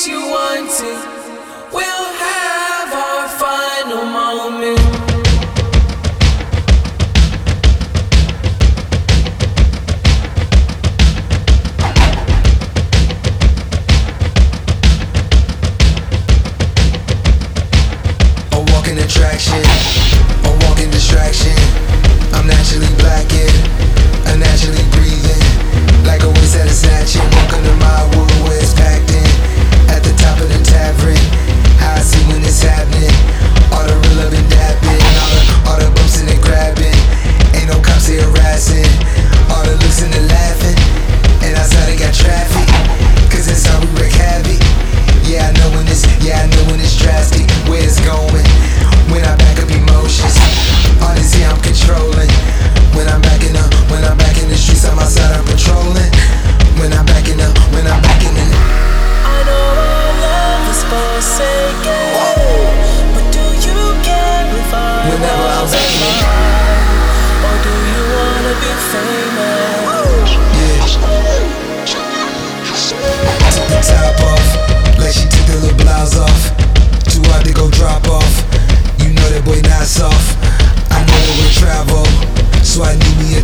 what you wanted. We'll have our final moment. Attraction, a walking distraction. I'm naturally blackened, unnaturally breathing, like a waste at a snatching. Welcome to my world where it's packed in. At the top of the tavern, how I see when it's happening. All the real love and dapping, all the bumps and the grabbing. Ain't no cops here harassing. All the looks and the laughing, and outside they got traffic, cause inside we wreak havoc. Yeah, I know when it's drastic, where it's going. When I back up emotions, honestly I'm controlling. When I'm back in the streets, I'm outside, I'm patrolling. When I'm back in the I know our love is forsaken, but do you care if I whenever I'm back in it, or do you wanna be famous? Yeah. Took the top off, like she took the little blouse off. Too hard to go drop off. You know that boy not soft. I know that we travel, so I need me a